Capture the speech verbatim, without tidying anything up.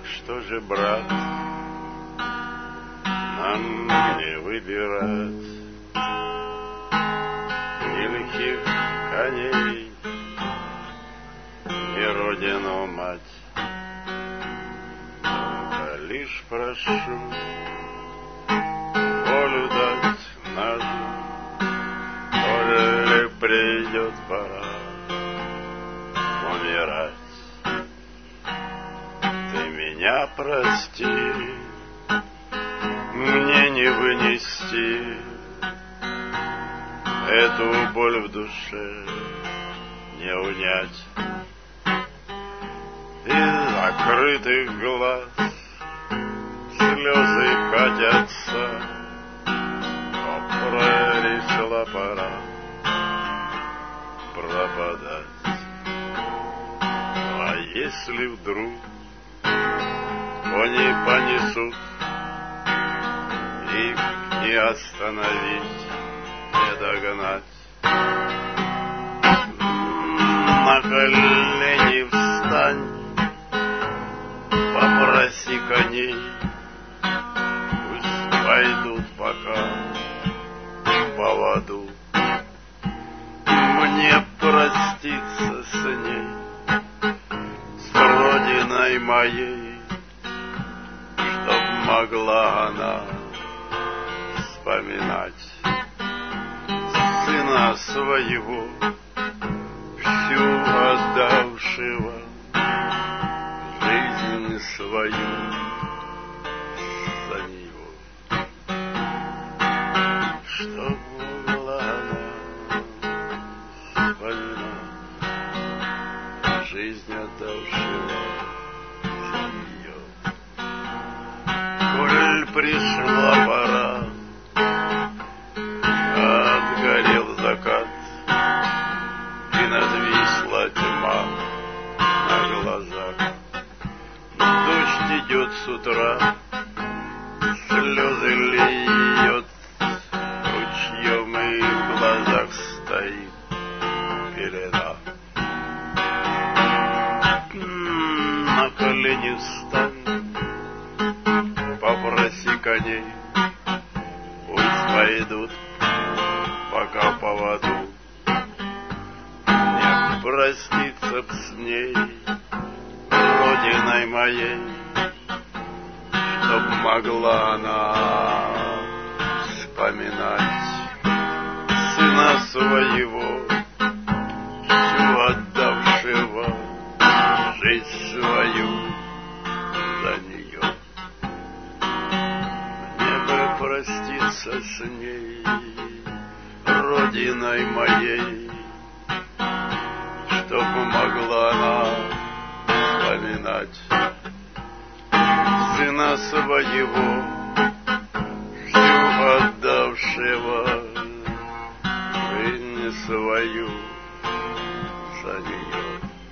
что же, брат, нам не выбирать ни лихих коней, ни родину мать. Только лишь прошу волю дать нашу, коли придет пора умирать. Ты меня прости, мне не вынести эту боль в душе, не унять. Из закрытых глаз слезы катятся, но пришла пора пропадать. А если вдруг кони понесут, их не остановить, не догнать. На колени встань, попроси коней, пусть пойдут пока в поводу. Мне проститься с ней, с родиной моей, чтоб могла она вспоминать сына своего, всю отдавшего жизнь свою за нее, чтоб могла она вспоминать жизнь отдавшего за нее. Коль пришла пора, отгорел закат, и надвисла тьма на глазах. Дождь идет с утра, слезы льет ручьем, и в глазах стоит пелена. На колени встань, попроси коней, пусть пойдут пока в поводу. Не проститься б с ней, родиной моей, чтоб могла она вспоминать сына своего, всю отдавшего жизнь свою за нее. Мне бы проститься с ней, родиной моей, чтоб могла она вспоминать сына своего, всю отдавшего жизнь свою за нее.